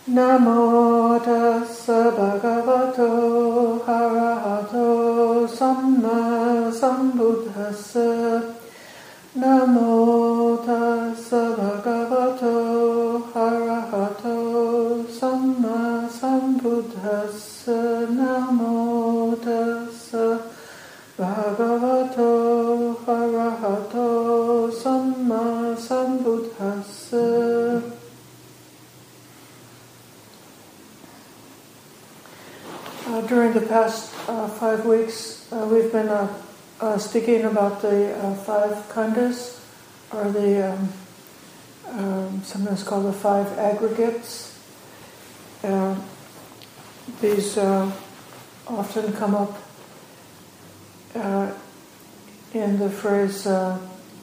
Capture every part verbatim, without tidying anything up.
Namo tassa bhagavato arahato samma sambuddhassa. Namo tassa bhagavato arahato samma sambuddhassa. Namo tassa bhagavato arahato samma sambuddhassa. Uh, during the past uh, five weeks, uh, we've been uh, uh, speaking about the uh, five khandhas, or the um, um, sometimes called the five aggregates. Uh, these uh, often come up uh, in the phrase uh,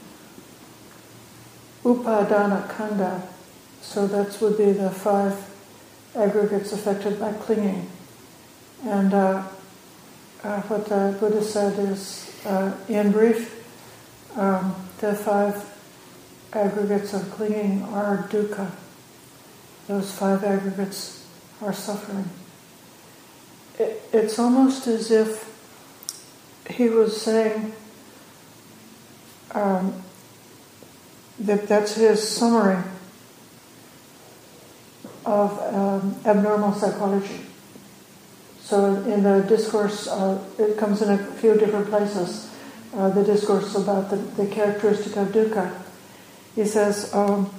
upadana khandha. So that would be the five aggregates affected by clinging. And uh, uh, what the Buddha said is, uh, in brief, um, the five aggregates of clinging are dukkha. Those five aggregates are suffering. It, it's almost as if he was saying um, that that's his summary of um, abnormal psychology. So in the discourse, uh, it comes in a few different places, uh, the discourse about the, the characteristic of dukkha. He says, um,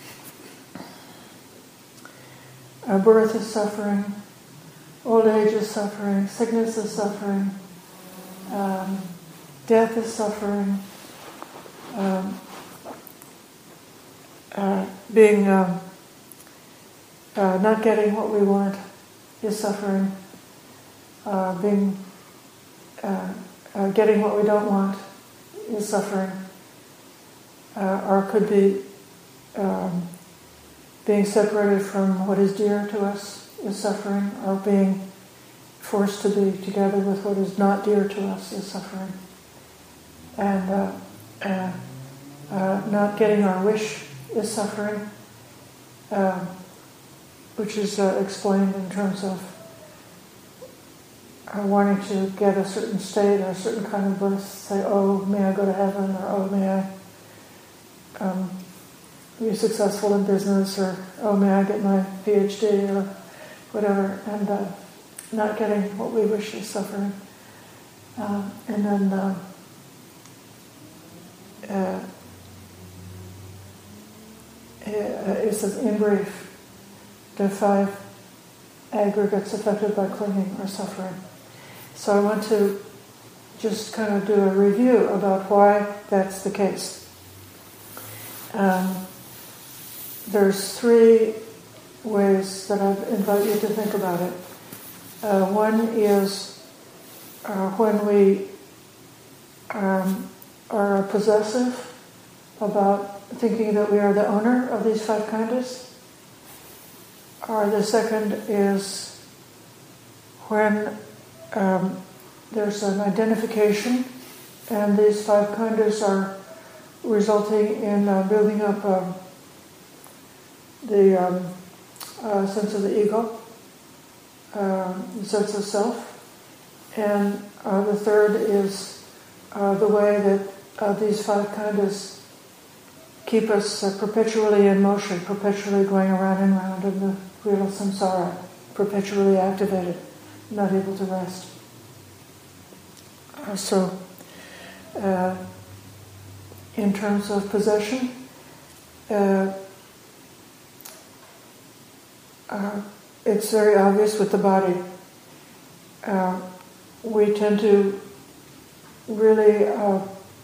uh, birth is suffering, old age is suffering, sickness is suffering, um, death is suffering, um, uh, being um, uh, not getting what we want is suffering. Uh, being, uh, uh, getting what we don't want is suffering, uh, or could be um, being separated from what is dear to us is suffering, or being forced to be together with what is not dear to us is suffering, and uh, uh, uh, not getting our wish is suffering, uh, which is uh, explained in terms of Uh, wanting to get a certain state or a certain kind of bliss, say, oh, may I go to heaven, or oh, may I um, be successful in business, or oh, may I get my P H D, or whatever, and uh, not getting what we wish is suffering. Uh, and then uh, uh, it says, in brief, the five aggregates affected by clinging are suffering. So I want to just kind of do a review about why that's the case. Um, there's three ways that I invite you to think about it. Uh, one is uh, when we um, are possessive about thinking that we are the owner of these five khandhas. Or the second is when um, there's an identification, and these five khandhas are resulting in uh, building up um, the um, uh, sense of the ego, uh, the sense of self. And uh, the third is uh, the way that uh, these five khandhas keep us uh, perpetually in motion, perpetually going around and around in the wheel of samsara, perpetually activated, not able to rest. Uh, so, uh, in terms of possession, uh, uh, it's very obvious with the body. Uh, we tend to really uh,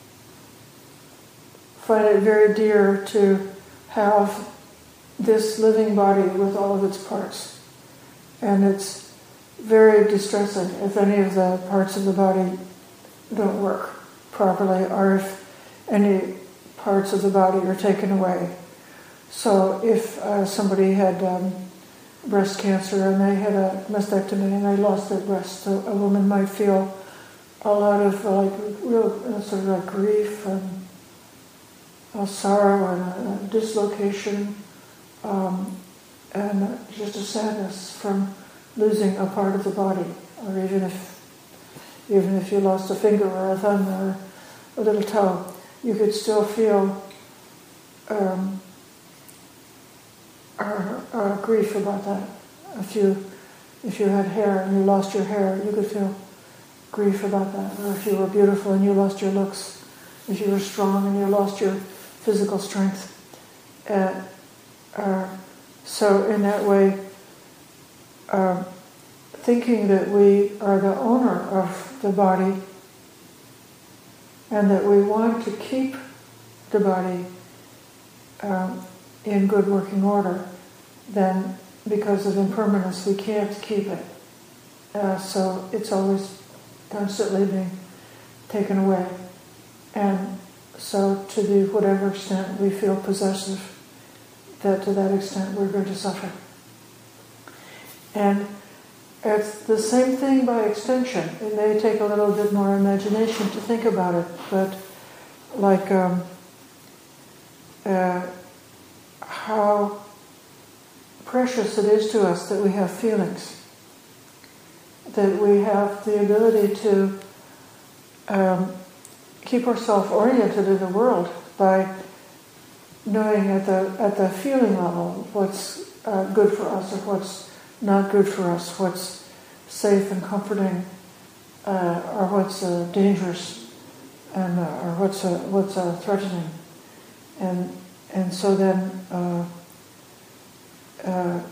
find it very dear to have this living body with all of its parts. And it's very distressing if any of the parts of the body don't work properly, or if any parts of the body are taken away. So if uh, somebody had um, breast cancer and they had a mastectomy and they lost their breast, so a woman might feel a lot of uh, like real uh, sort of like grief and uh, sorrow and a, a dislocation, um, and just a sadness from losing a part of the body, or even if even if you lost a finger or a thumb or a little toe, you could still feel um, or, or grief about that. If you if you had hair and you lost your hair, you could feel grief about that. Or if you were beautiful and you lost your looks, if you were strong and you lost your physical strength. Uh, uh, so in that way, uh, thinking that we are the owner of the body and that we want to keep the body um, in good working order, then because of impermanence we can't keep it. Uh, so it's always constantly being taken away. And so to the whatever extent we feel possessive, that to that extent we're going to suffer. And it's the same thing by extension. It may take a little bit more imagination to think about it, but like um, uh, how precious it is to us that we have feelings, that we have the ability to um, keep ourselves oriented in the world by knowing at the at the feeling level what's uh, good for us or what's not good for us, what's safe and comforting, uh, or what's uh, dangerous, and uh, or what's uh, what's uh, threatening, and and so then uh, uh,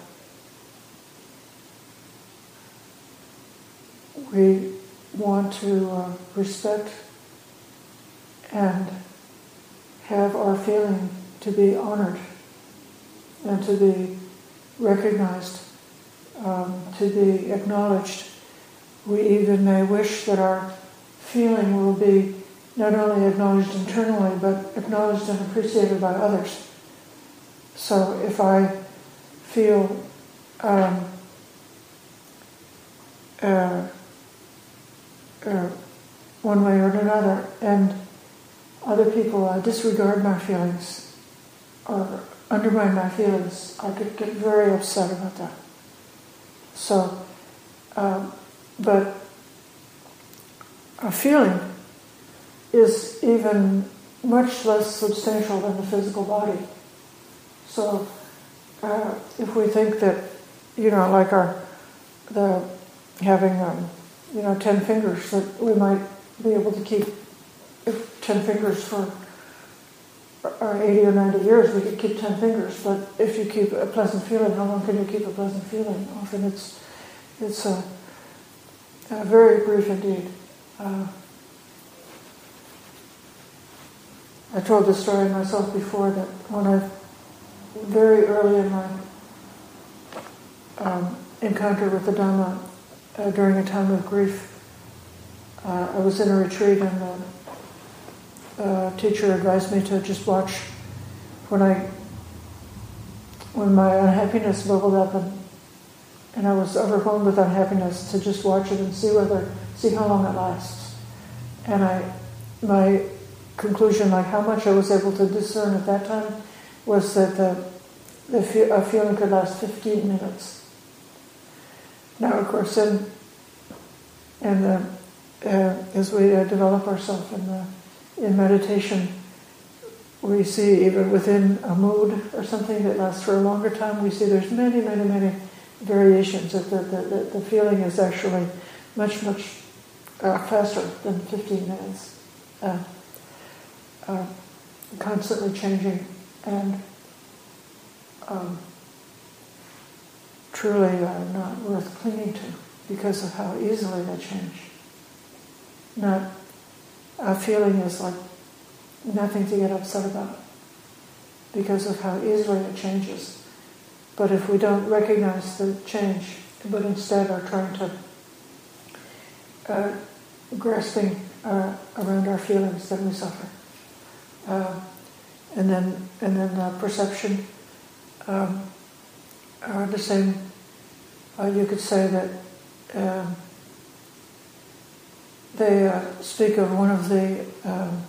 we want to uh, respect and have our feeling to be honored and to be recognized, um, to be acknowledged. We even may wish that our feeling will be not only acknowledged internally, but acknowledged and appreciated by others. So if I feel um, uh, uh, one way or another, and other people uh, disregard my feelings or undermine my feelings, I could get very upset about that. So, um, but a feeling is even much less substantial than the physical body. So, uh, if we think that, you know, like our the having um, you know ten fingers, that we might be able to keep if ten fingers for or eighty or ninety years, we could keep ten fingers. But if you keep a pleasant feeling, how long can you keep a pleasant feeling? Often it's it's uh, uh, very brief indeed. Uh, I told this story myself before, that when I, very early in my um, encounter with the Dhamma, uh, during a time of grief, uh, I was in a retreat, and the uh, teacher advised me to just watch when I, when my unhappiness bubbled up and and I was overwhelmed with unhappiness, to just watch it and see whether, see how long it lasts. And I, my conclusion, like how much I was able to discern at that time, was that the, the fe- a feeling could last fifteen minutes. Now, of course, in, in the, uh, as we uh, develop ourselves in the, in meditation, we see even within a mood or something that lasts for a longer time, we see there's many, many, many variations. That the, the, the, the feeling is actually much, much uh, faster than fifteen minutes. Uh, uh, constantly changing and um, truly uh, not worth clinging to because of how easily they change. Not a feeling is like nothing to get upset about because of how easily it changes. But if we don't recognize the change, but instead are trying to uh, grasping uh, around our feelings, then we suffer. Uh, and then, and then uh, perception. Um, are the same. Uh, you could say that um, they uh, speak of one of the um,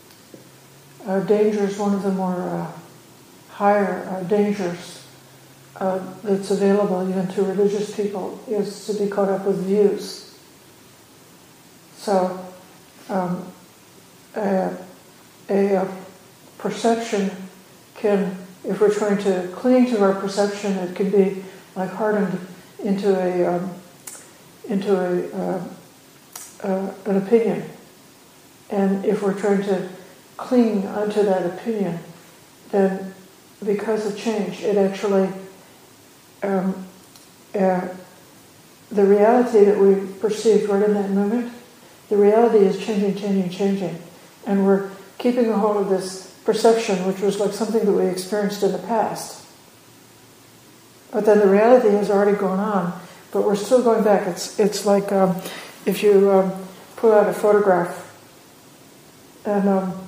uh, dangers, one of the more uh, higher uh, dangers uh, that's available even to religious people is to be caught up with views. So um, a, a perception can, if we're trying to cling to our perception, it can be like hardened into a um, into a uh, uh, an opinion. And if we're trying to cling onto that opinion, then because of change, it actually um, uh, the reality that we perceived right in that moment, the reality is changing, changing, changing, and we're keeping a hold of this perception, which was like something that we experienced in the past. But then the reality has already gone on, but we're still going back. It's it's like um, if you um, pull out a photograph and um,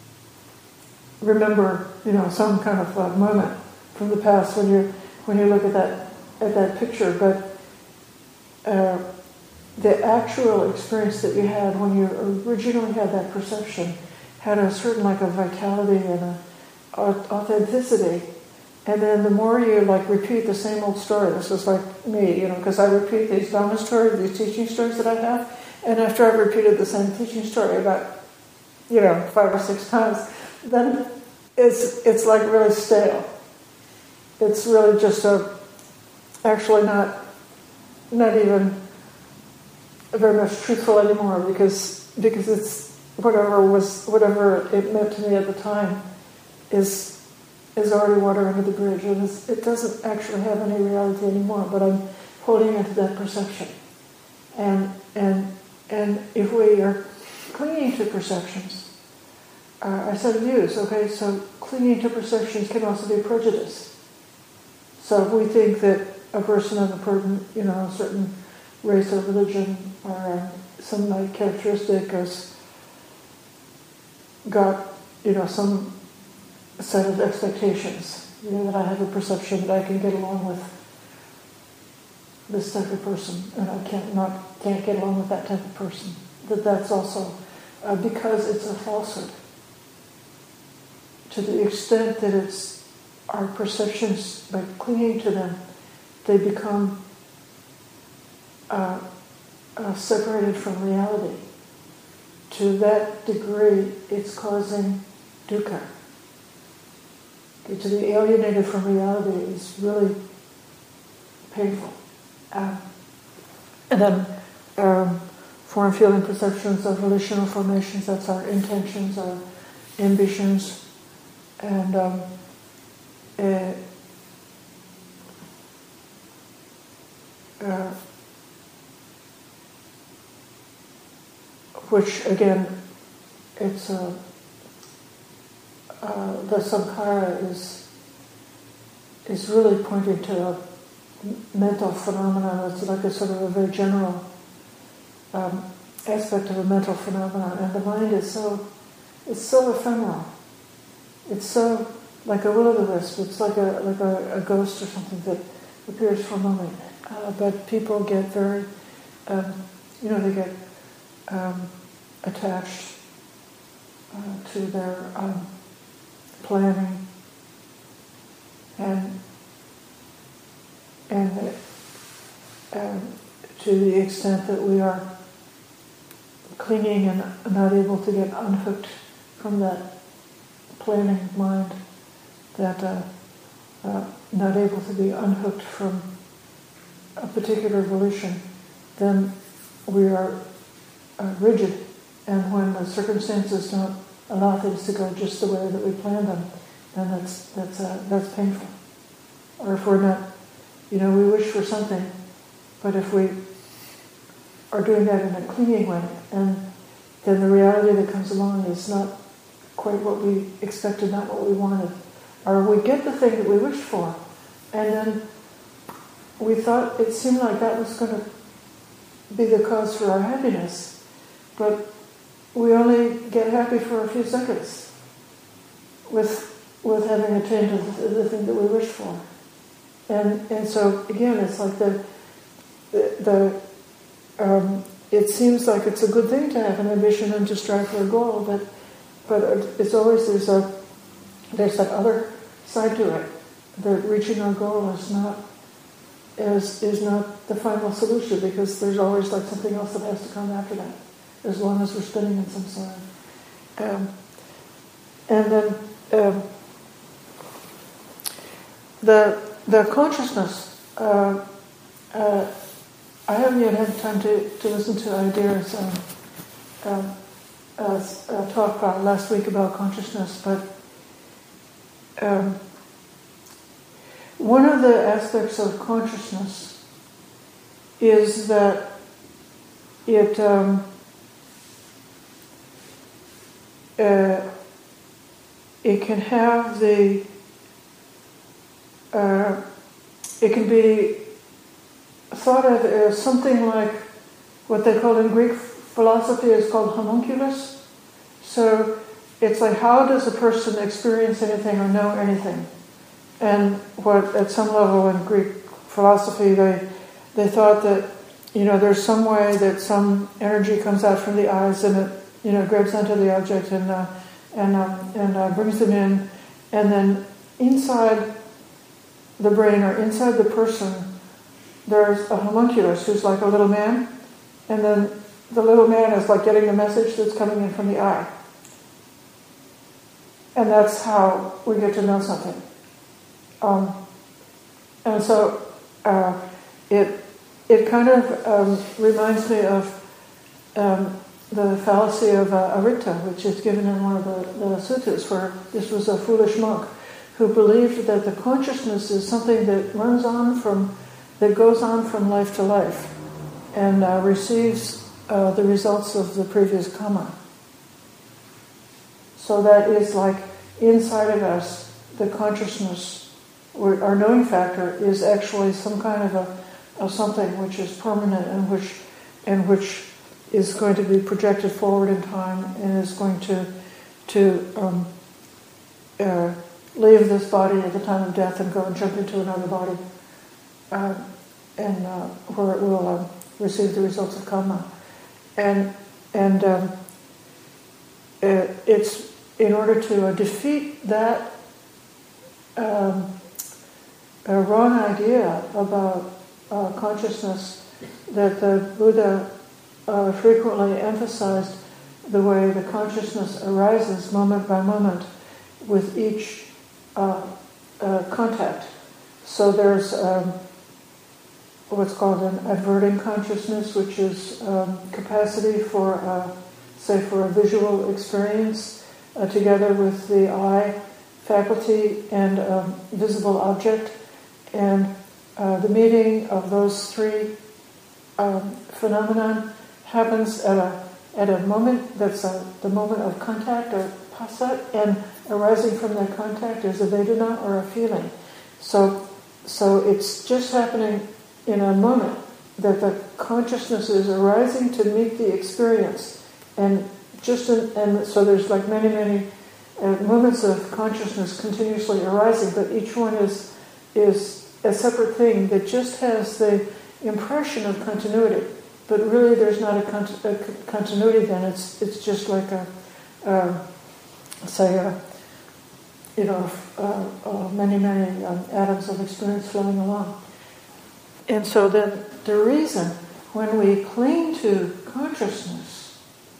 remember, you know, some kind of uh, moment from the past when you when you look at that at that picture, but uh, the actual experience that you had when you originally had that perception had a certain like a vitality and a authenticity. And then the more you like repeat the same old story, this is like me, you know, because I repeat these Dhamma stories, these teaching stories that I have, and after I've repeated the same teaching story about, you know, five or six times, then it's it's like really stale. It's really just a, actually not not even very much truthful anymore because because it's whatever was whatever it meant to me at the time is. is already water under the bridge, and it doesn't actually have any reality anymore, but I'm holding into that perception. And and and if we are clinging to perceptions, uh, I said views, okay, so clinging to perceptions can also be prejudice. So if we think that a person of a certain, you know, a certain race or religion or um, some like characteristic has got, you know, some set of expectations, you know, that I have a perception that I can get along with this type of person, and I can't not can't get along with that type of person. That that's also uh, because it's a falsehood. To the extent that it's our perceptions, by clinging to them, they become uh, uh, separated from reality. To that degree, it's causing dukkha. To be alienated from reality is really painful. Um, and then um, form, feeling, perceptions of volitional formations, that's our intentions, our ambitions, and um, uh, uh, which again, it's a Uh, the sankhara is is really pointing to a mental phenomenon. It's like a sort of a very general um, aspect of a mental phenomenon, and the mind is so it's so ephemeral. It's so like a will-o'-the-wisp. It's like a like a, a ghost or something that appears for a moment. Uh, but people get very, um, you know, they get um, attached uh, to their um, planning, and and um, to the extent that we are clinging and not able to get unhooked from that planning mind, that uh, uh, not able to be unhooked from a particular volition, then we are uh, rigid, and when the circumstances don't allow things to go just the way that we planned them, then that's that's uh, that's painful. Or if we're not, you know, we wish for something, but if we are doing that in a clinging way, and then the reality that comes along is not quite what we expected, not what we wanted, or we get the thing that we wished for, and then we thought it seemed like that was going to be the cause for our happiness, but we only get happy for a few seconds with with having attained the, the thing that we wished for. And and so again, it's like the the, the um, it seems like it's a good thing to have an ambition and to strive for a goal, but but it's always there's a there's that other side to it, that reaching our goal is not is is not the final solution, because there's always like something else that has to come after that, as long as we're spinning in samsara. Um, and then um, the the consciousness. Uh, uh, I haven't yet had time to, to listen to Idea's um, um, uh, uh, talk uh, last week about consciousness, but um, one of the aspects of consciousness is that it um, uh, it can have the uh, it can be thought of as something like what they call in Greek philosophy is called homunculus. So it's like, how does a person experience anything or know anything? And what at some level in Greek philosophy they they thought that, you know, there's some way that some energy comes out from the eyes and it, you know, grabs onto the object and uh, and um, and uh, brings them in, and then inside the brain or inside the person there's a homunculus who's like a little man, and then the little man is like getting the message that's coming in from the eye. And that's how we get to know something. Um, and so uh, it it kind of um, reminds me of um, the fallacy of uh, Aritta, which is given in one of the, the suttas, where this was a foolish monk who believed that the consciousness is something that runs on from that goes on from life to life and uh, receives uh, the results of the previous karma. So that is like inside of us, the consciousness, or our knowing factor, is actually some kind of a of something which is permanent and which and which is going to be projected forward in time and is going to to um, uh, leave this body at the time of death and go and jump into another body. Uh, and uh, where it will uh, receive the results of karma, and and um, it, it's in order to uh, defeat that um, a wrong idea about uh, consciousness that the Buddha uh, frequently emphasized the way the consciousness arises moment by moment with each uh, uh, contact. So there's um, what's called an adverting consciousness, which is um, capacity for, uh, say, for a visual experience uh, together with the eye faculty and um, visible object. And uh, the meeting of those three um, phenomenon happens at a at a moment that's a, the moment of contact, or pasat, and arising from that contact is a vedana, or a feeling. So, so it's just happening in a moment that the consciousness is arising to meet the experience, and just in, and so there's like many many uh, moments of consciousness continuously arising, but each one is is a separate thing that just has the impression of continuity, but really there's not a, cont- a continuity. Then it's it's just like a uh, say a, you know uh, uh, many many um, atoms of experience flowing along. And so then the reason when we cling to consciousness,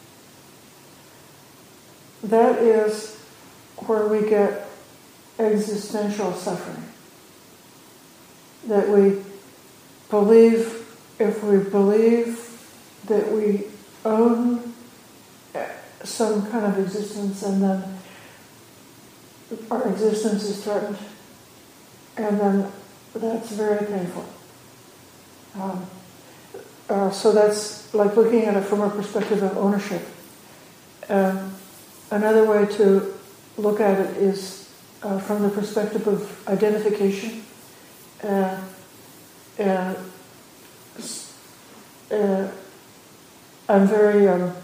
that is where we get existential suffering. That we believe, if we believe that we own some kind of existence, and then our existence is threatened, and then that's very painful. Um, uh, so that's like looking at it from a perspective of ownership. Um, another way to look at it is uh, from the perspective of identification. Uh, uh, uh, I'm very, um,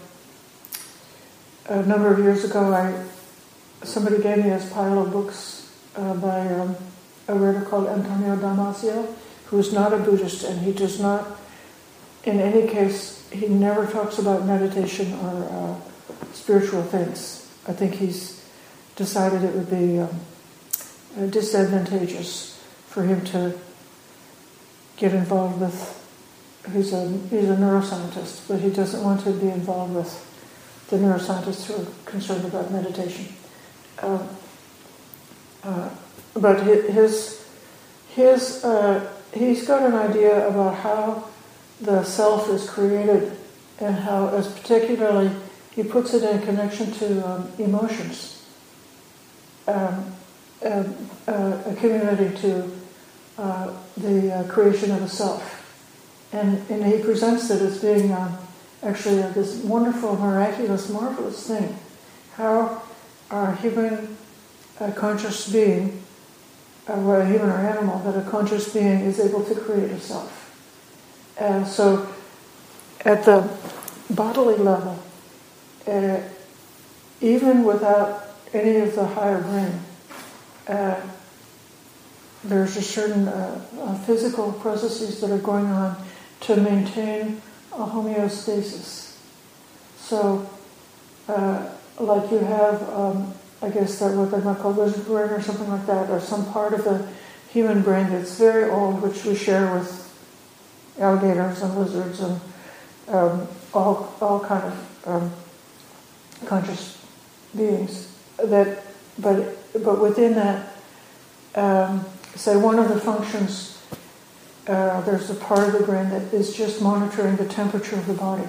a number of years ago, I somebody gave me this pile of books uh, by um, a writer called Antonio Damasio, who is not a Buddhist, and he does not, in any case, he never talks about meditation or uh, spiritual things. I think he's decided it would be um, uh, disadvantageous for him to get involved with. He's a he's a neuroscientist, but he doesn't want to be involved with the neuroscientists who are concerned about meditation. Uh, uh, but his his uh, he's got an idea about how the self is created, and how, as particularly, he puts it in connection to um, emotions, um, uh, uh, accumulating to uh, the uh, creation of the self. And, and he presents it as being um, actually uh, this wonderful, miraculous, marvelous thing. How our human uh, conscious being, uh, whether human or animal, that a conscious being is able to create a self. And so, at the bodily level, uh, even without any of the higher brain, uh, there's a certain uh, uh, physical processes that are going on to maintain a homeostasis. So, uh, like you have, um, I guess that what they might call lizard brain or something like that, or some part of the human brain that's very old, which we share with alligators and lizards and um, all all kind of um, conscious beings. That, but but within that, um, say one of the functions. Uh, there's a part of the brain that is just monitoring the temperature of the body.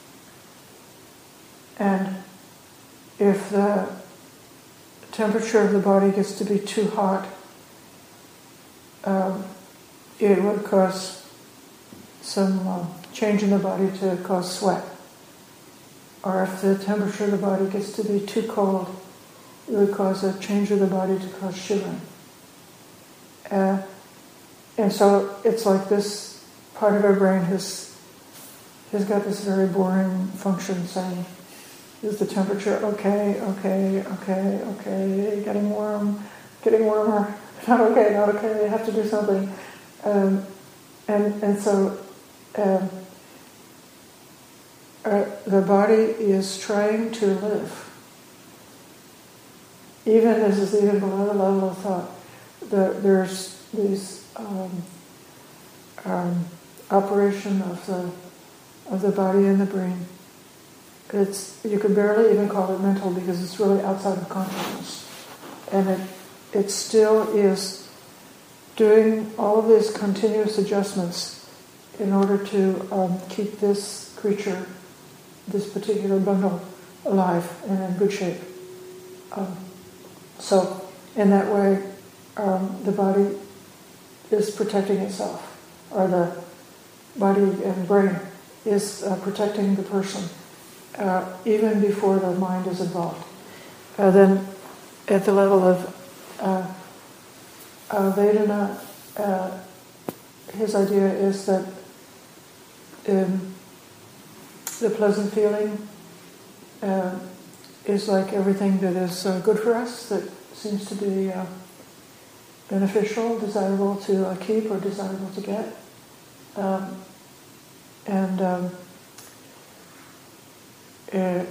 And if the temperature of the body gets to be too hot, um, it would cause some uh, change in the body to cause sweat. Or if the temperature of the body gets to be too cold, it would cause a change of the body to cause shivering. Uh, And so it's like this part of our brain has has got this very boring function saying, is the temperature okay, okay, okay, okay, getting warm, getting warmer, not okay, not okay, I have to do something. Um, and and so um, uh, the body is trying to live. Even, this is even below the level of thought, the, there's these Um, um, operation of the of the body and the brain. It's, you can barely even call it mental because it's really outside of consciousness, and it it still is doing all of these continuous adjustments in order to um, keep this creature, this particular bundle, alive and in good shape. Um, so, in that way, um, the body is protecting itself, or the body and brain is uh, protecting the person, uh, even before the mind is involved. Uh, then, at the level of uh, uh, Vedana, uh, his idea is that um, the pleasant feeling uh, is like everything that is uh, good for us, that seems to be uh, beneficial, desirable to uh, keep or desirable to get. Um, and um, it,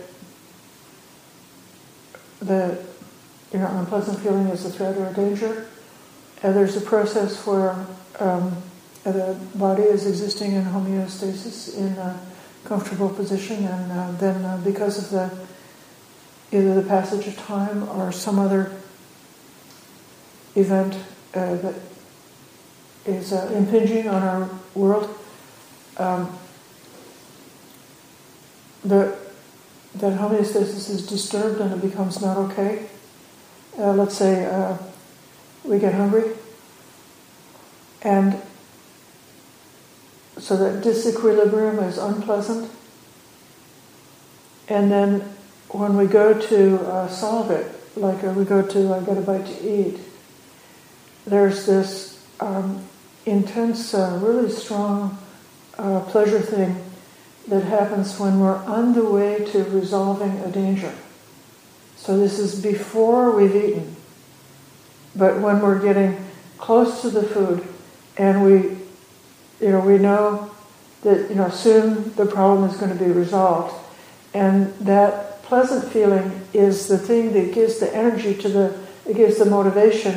the you know, unpleasant feeling is a threat or a danger. And there's a process where um, the body is existing in homeostasis, in a comfortable position, and uh, then uh, because of the either the passage of time or some other event uh, that is uh, impinging on our world, um, the, that homeostasis is disturbed and it becomes not okay. Uh, let's say uh, we get hungry, and so that disequilibrium is unpleasant, and then when we go to uh, solve it, like uh, we go to uh, get a bite to eat, there's this um, intense, uh, really strong uh, pleasure thing that happens when we're on the way to resolving a danger. So this is before we've eaten, but when we're getting close to the food, and we, you know, we know that, you know, soon the problem is going to be resolved, and that pleasant feeling is the thing that gives the energy to the, it gives the motivation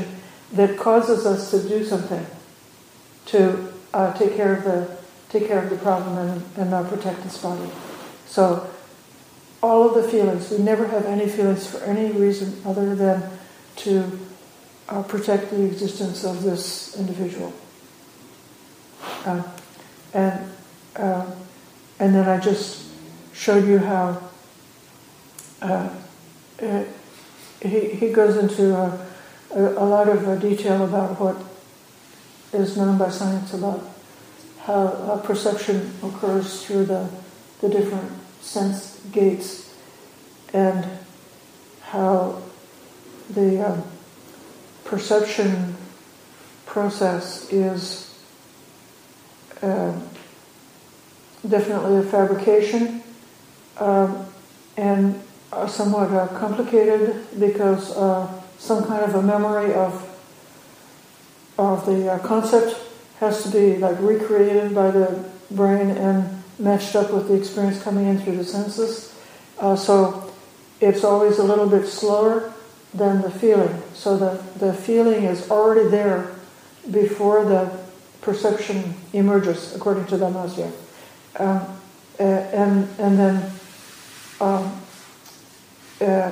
that causes us to do something to uh, take care of the take care of the problem and, and uh, protect this body. So all of the feelings, we never have any feelings for any reason other than to uh, protect the existence of this individual. Uh, and uh, and then I just showed you how uh, uh, he he goes into a, a, a lot of uh, detail about what is known by science about how uh, perception occurs through the the different sense gates, and how the um, perception process is uh, definitely a fabrication, um, and uh, somewhat uh, complicated because uh, some kind of a memory of of the uh, concept has to be like recreated by the brain and matched up with the experience coming in through the senses. Uh, so it's always a little bit slower than the feeling. So the, the feeling is already there before the perception emerges, according to Damasio. Um, uh, and and then um, uh,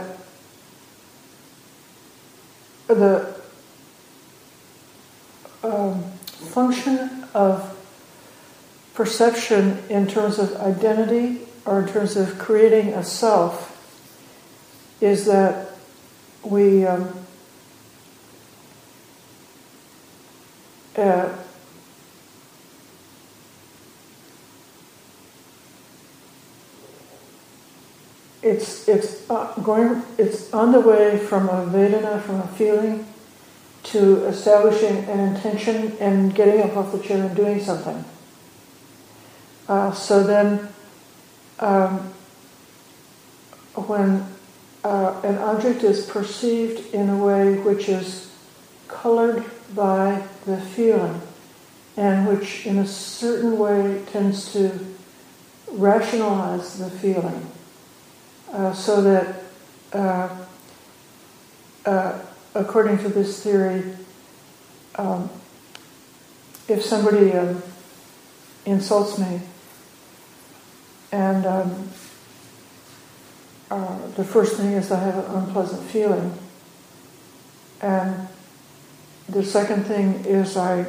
the um, function of perception in terms of identity or in terms of creating a self is that we um, uh, it's it's uh, going it's on the way from a Vedana, from a feeling, to establishing an intention and getting up off the chair and doing something. Uh, so then, um, when uh, an object is perceived in a way which is colored by the feeling, and which in a certain way tends to rationalize the feeling, uh, so that, uh, uh, according to this theory, um, if somebody um, insults me, and um, uh, the first thing is I have an unpleasant feeling, and the second thing is I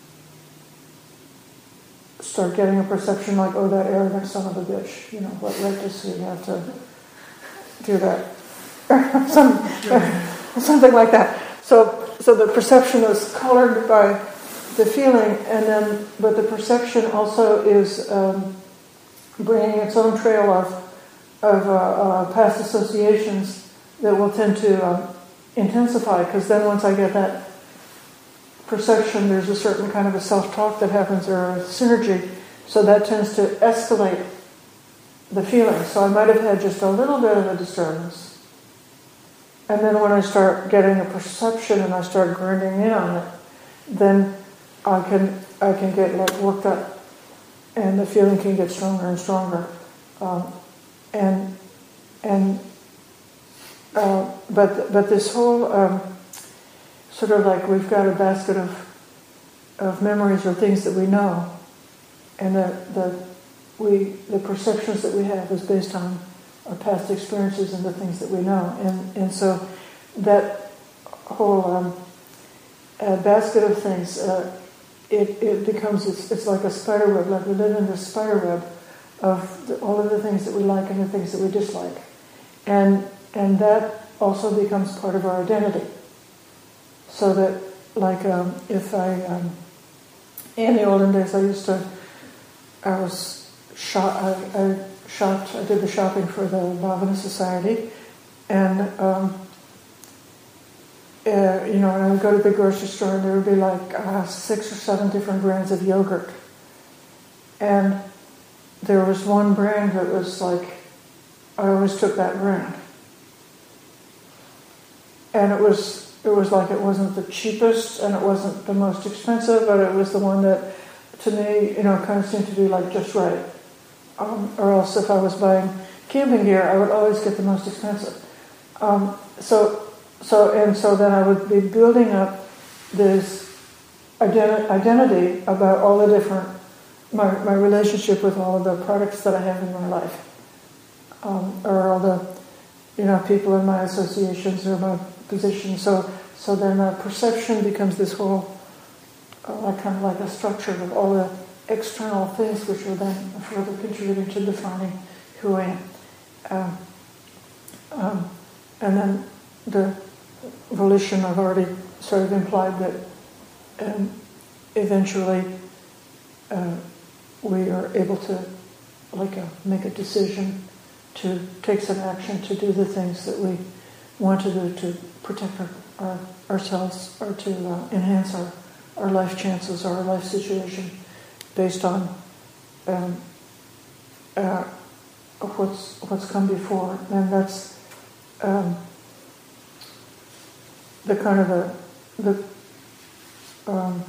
start getting a perception like, oh, that arrogant son of a bitch, you know, what right does he have to do that? Some, something like that. So, so the perception is colored by the feeling, and then, but the perception also is um, bringing its own trail of of uh, uh, past associations that will tend to uh, intensify. Because then, once I get that perception, there's a certain kind of a self-talk that happens, or a synergy. So that tends to escalate the feeling. So I might have had just a little bit of a disturbance, and then when I start getting a perception and I start grinding in on it, then I can I can get like worked up, and the feeling can get stronger and stronger, um, and and uh, but but this whole um, sort of like we've got a basket of of memories or things that we know, and the the we the perceptions that we have is based on our past experiences and the things that we know, and and so that whole um, uh, basket of things. Uh, It, it becomes, it's, it's like a spider web, like we live in this spider web of the, all of the things that we like and the things that we dislike. And and that also becomes part of our identity. So that, like, um, if I, um, in the olden days I used to, I was shop, I, I shopped, I did the shopping for the Bhavana Society, and um, Uh, you know, and I would go to the grocery store and there would be like uh, six or seven different brands of yogurt. And there was one brand that was like, I always took that brand. And it was, it was like it wasn't the cheapest and it wasn't the most expensive, but it was the one that, to me, you know, kind of seemed to be like just right. Um, or else if I was buying camping gear, I would always get the most expensive. Um, so... So and so then I would be building up this identi- identity about all the different, my, my relationship with all of the products that I have in my life, um, or all the, you know, people in my associations or my position. So, so then uh, perception becomes this whole, uh, like kind of like a structure of all the external things which are then further contributing to defining who I am. Um, um, and then the volition, I've already sort of implied that um, eventually uh, we are able to like a, make a decision to take some action to do the things that we want to do to protect our, our, ourselves or to uh, enhance our, our life chances or our life situation based on um, uh, what's what's come before. And that's um, the kind of a the um,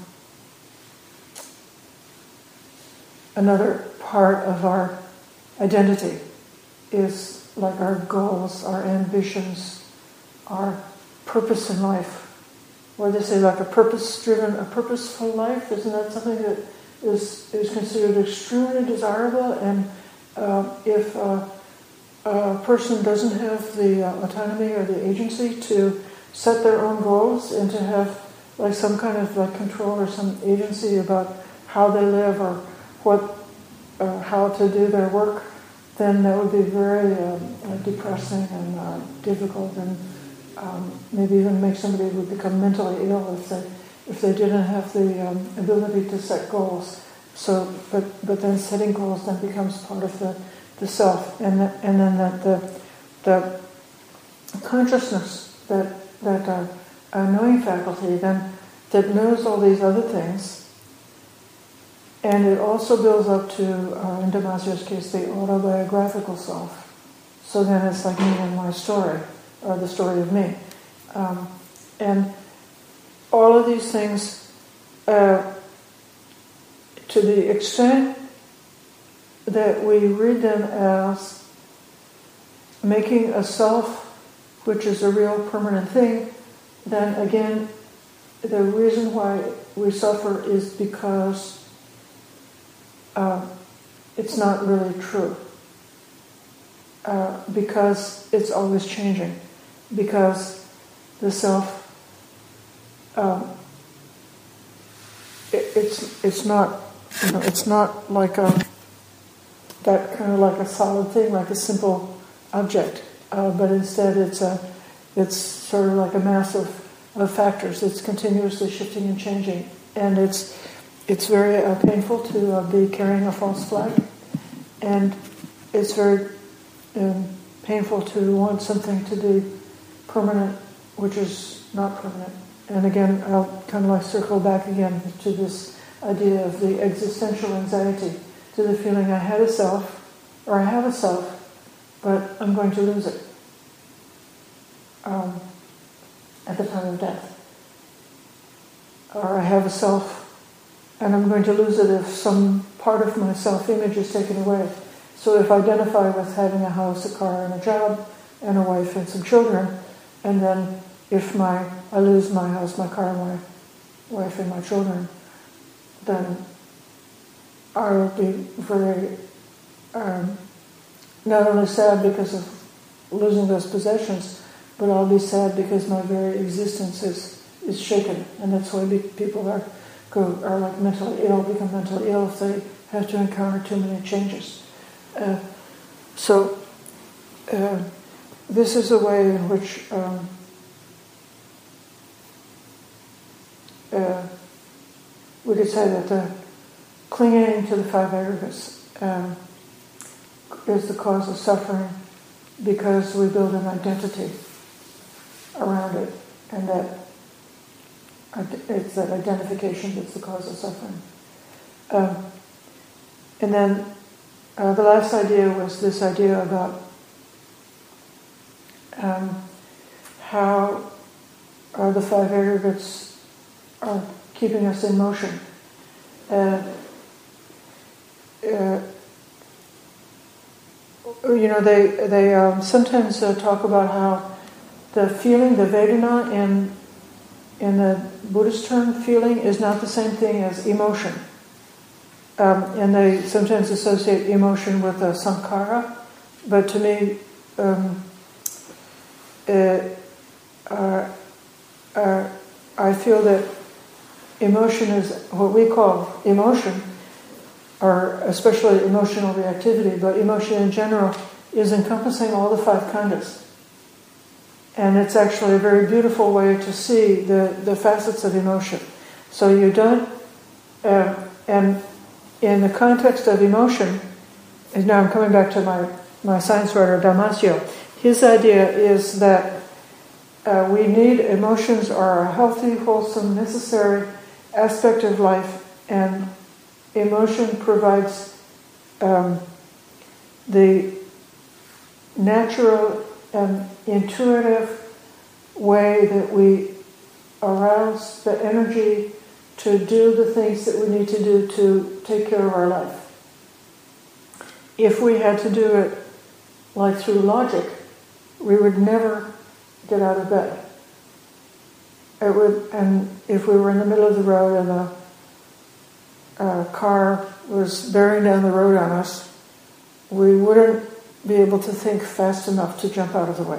another part of our identity is like our goals, our ambitions, our purpose in life. Or they say like a purpose-driven, a purposeful life. Isn't that something that is is considered extremely desirable? And uh, if uh, a person doesn't have the uh, autonomy or the agency to set their own goals and to have like some kind of like control or some agency about how they live or what, uh, how to do their work, then that would be very um, uh, depressing and uh, difficult, and um, maybe even make somebody would become mentally ill if they if they didn't have the um, ability to set goals. So, but but then setting goals then becomes part of the, the self, and the, and then that the the consciousness that that uh, a knowing faculty then that knows all these other things. And it also builds up to, uh, in Damasio's case, the autobiographical self. So then it's like me and my story, or the story of me. Um, and all of these things, uh, to the extent that we read them as making a self, which is a real permanent thing, then again, the reason why we suffer is because Uh, it's not really true. Uh, because it's always changing. Because the self, um, it, it's it's not, you know, it's not like a that kind of like a solid thing, like a simple object. Uh, but instead, it's a it's sort of like a mass of, of factors. It's continuously shifting and changing, and it's. It's very uh, painful to uh, be carrying a false flag, and it's very um, painful to want something to be permanent, which is not permanent. And again, I'll kind of like circle back again to this idea of the existential anxiety, to the feeling I had a self, or I have a self, but I'm going to lose it um, at the time of death. Or I have a self, and I'm going to lose it if some part of my self-image is taken away. So if I identify with having a house, a car, and a job, and a wife and some children, and then if my I lose my house, my car, my wife, and my children, then I will be very um, not only sad because of losing those possessions, but I'll be sad because my very existence is, is shaken, and that's why people are Go, are like mentally ill, become mentally ill if they have to encounter too many changes. Uh, so uh, this is a way in which um, uh, we could say that the clinging to the five aggregates um, is the cause of suffering, because we build an identity around it, and that it's that identification that's the cause of suffering. Um, and then uh, the last idea was this idea about um, how uh, the five aggregates are keeping us in motion. Uh, uh, you know, they they um, sometimes uh, talk about how the feeling, the Vedana, in in the Buddhist term, feeling is not the same thing as emotion. Um, and they sometimes associate emotion with a sankhara, but to me, um, it, uh, uh, I feel that emotion is what we call emotion, or especially emotional reactivity, but emotion in general is encompassing all the five khandhas. And it's actually a very beautiful way to see the, the facets of emotion. So you don't, uh, and in the context of emotion, and now I'm coming back to my, my science writer, Damasio, his idea is that uh, we need emotions are a healthy, wholesome, necessary aspect of life, and emotion provides um, the natural and intuitive way that we arouse the energy to do the things that we need to do to take care of our life. If we had to do it like through logic, we would never get out of bed. It would, and if we were in the middle of the road and a, a car was bearing down the road on us, we wouldn't be able to think fast enough to jump out of the way.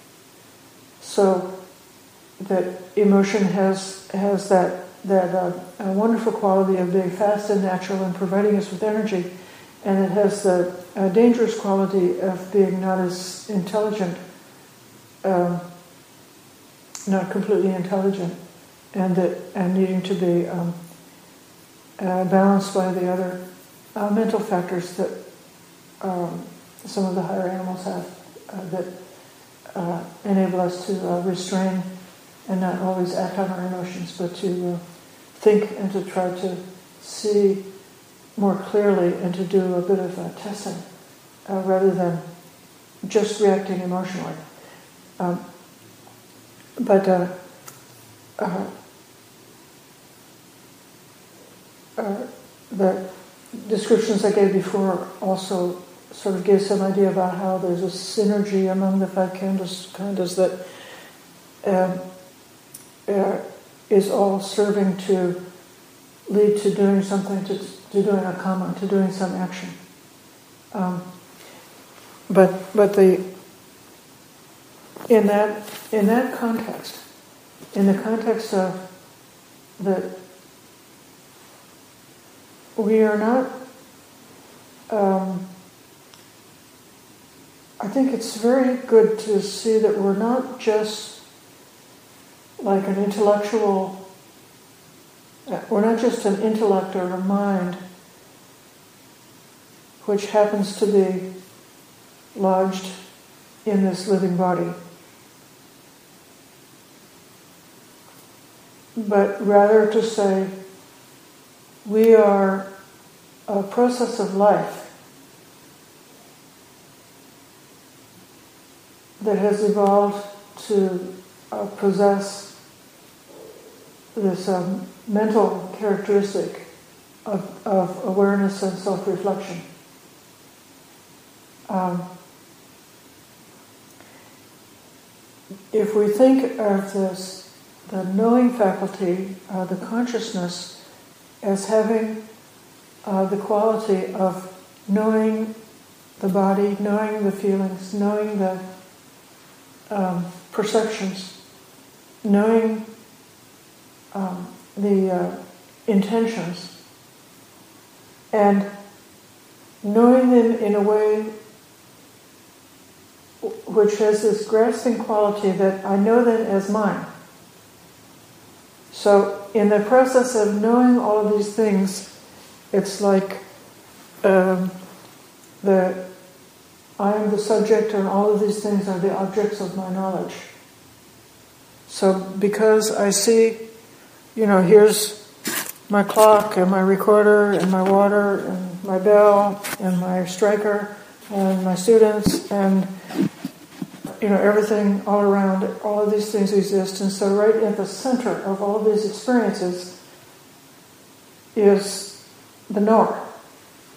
So that emotion has has that that uh, a wonderful quality of being fast and natural and providing us with energy, and it has the uh, dangerous quality of being not as intelligent, um, not completely intelligent, and that and needing to be um, uh, balanced by the other uh, mental factors that um, some of the higher animals have uh, that uh, enable us to uh, restrain and not always act on our emotions, but to uh, think and to try to see more clearly and to do a bit of uh, testing uh, rather than just reacting emotionally. Um, but uh, uh, uh, the descriptions I gave before also sort of gave some idea about how there's a synergy among the five khandhas, khandhas that um, uh, is all serving to lead to doing something, to, to doing a karma, to doing some action. Um, but but the in that in that context, in the context of that we are not. Um, I think it's very good to see that we're not just like an intellectual, we're not just an intellect or a mind which happens to be lodged in this living body, but rather to say we are a process of life that has evolved to uh, possess this um, mental characteristic of, of awareness and self-reflection. Um, if we think of this, the knowing faculty, uh, the consciousness, as having uh, the quality of knowing the body, knowing the feelings, knowing the Um, perceptions, knowing um, the uh, intentions, and knowing them in a way which has this grasping quality that I know them as mine. So in the process of knowing all of these things, it's like um, the I am the subject and all of these things are the objects of my knowledge. So because I see, you know, here's my clock and my recorder and my water and my bell and my striker and my students and, you know, everything all around, all of these things exist. And so right at the center of all of these experiences is the knower.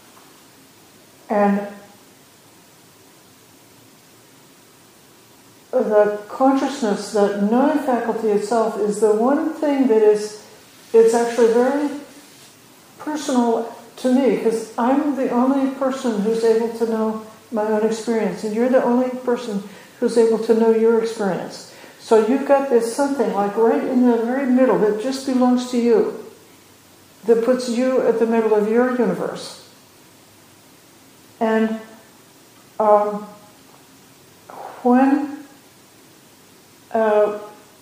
And the consciousness, that knowing faculty itself, is the one thing that is, it's actually very personal to me, because I'm the only person who's able to know my own experience, and you're the only person who's able to know your experience. So you've got this something like right in the very middle that just belongs to you, that puts you at the middle of your universe. And um, when uh,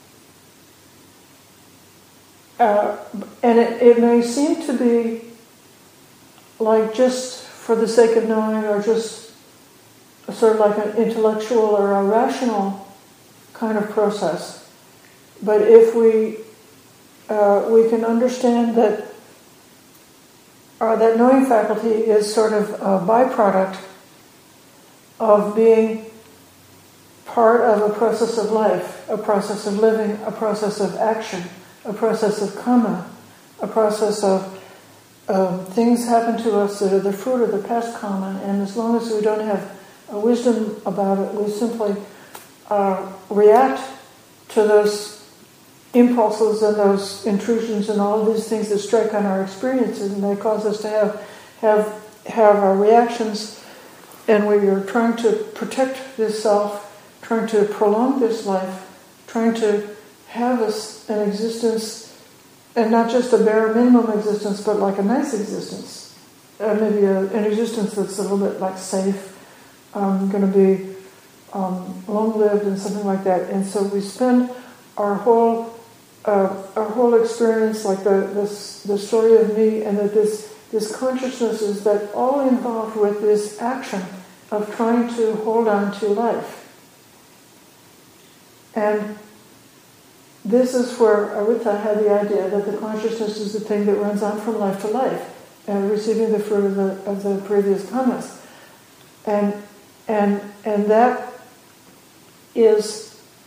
uh, and it, it may seem to be like just for the sake of knowing, or just sort of like an intellectual or a rational kind of process. But if we uh, we can understand that uh, that knowing faculty is sort of a byproduct of being part of a process of life, a process of living, a process of action, a process of karma, a process of um, things happen to us that are the fruit of the past karma, and as long as we don't have a wisdom about it, we simply uh, react to those impulses and those intrusions and all of these things that strike on our experiences, and they cause us to have have have our reactions, and we are trying to protect this self, trying to prolong this life, trying to have this, an existence, and not just a bare minimum existence, but like a nice existence, uh, maybe a, an existence that's a little bit like safe, um, going to be um, long-lived and something like that. And so we spend our whole uh, our whole experience, like the this the story of me, and that this this consciousness is that all involved with this action of trying to hold on to life. And this is where Arita had the idea that the consciousness is the thing that runs on from life to life, and receiving the fruit of the of the previous karmas. And and and that is,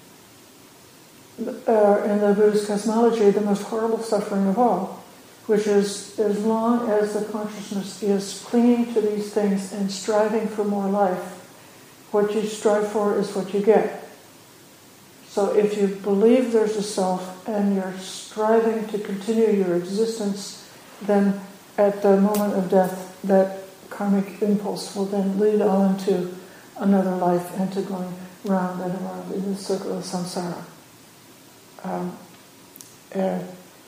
uh, in the Buddhist cosmology, the most horrible suffering of all, which is as long as the consciousness is clinging to these things and striving for more life, what you strive for is what you get. So if you believe there's a self and you're striving to continue your existence, then at the moment of death, that karmic impulse will then lead on to another life and to going round and around in the circle of samsara. Um, and,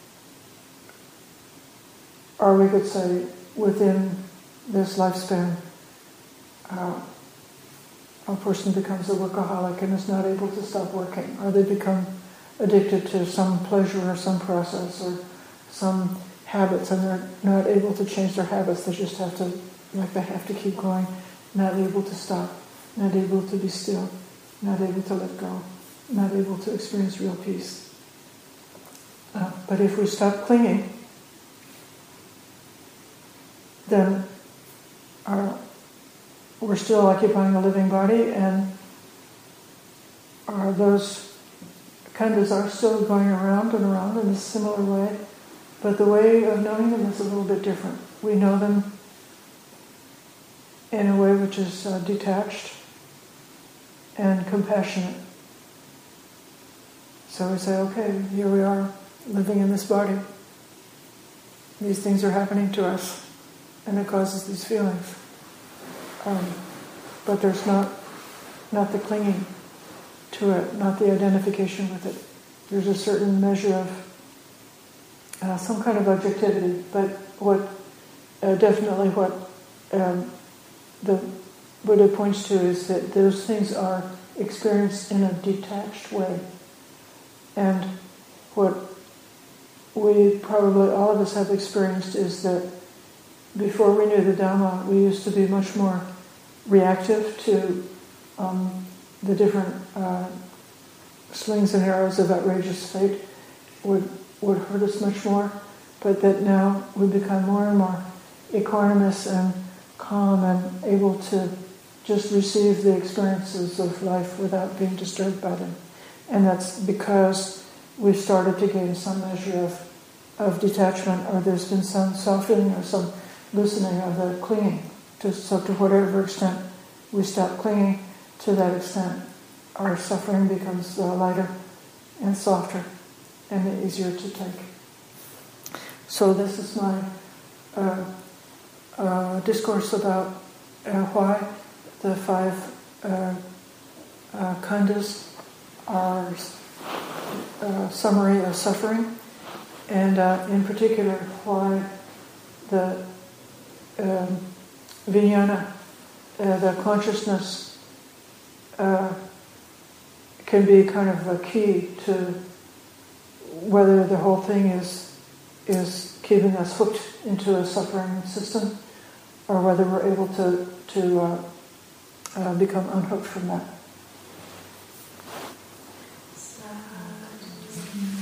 or we could say, within this lifespan, uh, a person becomes a workaholic and is not able to stop working, or they become addicted to some pleasure or some process or some habits, and they're not able to change their habits. They just have to, like they have to keep going, not able to stop, not able to be still, not able to let go, not able to experience real peace. Uh, but if we stop clinging, then our we're still occupying a living body, and are those khandhas are still going around and around in a similar way, but the way of knowing them is a little bit different. We know them in a way which is uh, detached and compassionate. So we say, okay, here we are, living in this body. These things are happening to us, and it causes these feelings. Um, but there's not not the clinging to it, not the identification with it. There's a certain measure of uh, some kind of objectivity, but what uh, definitely what um, the Buddha points to is that those things are experienced in a detached way. And what we probably all of us have experienced is that before we knew the Dhamma, we used to be much more reactive to um, the different uh, slings and arrows of outrageous fate would would hurt us much more, but that now we become more and more equanimous and calm and able to just receive the experiences of life without being disturbed by them. And that's because we've started to gain some measure of, of detachment, or there's been some softening or some loosening of the clinging. To, so to whatever extent we stop clinging, to that extent our suffering becomes uh, lighter and softer and easier to take. So this is my uh, uh, discourse about uh, why the five uh, uh, khandhas are a summary of suffering, and uh, in particular why the um, vijnana, uh, the consciousness, uh, can be kind of a key to whether the whole thing is is keeping us hooked into a suffering system, or whether we're able to to uh, uh, become unhooked from that.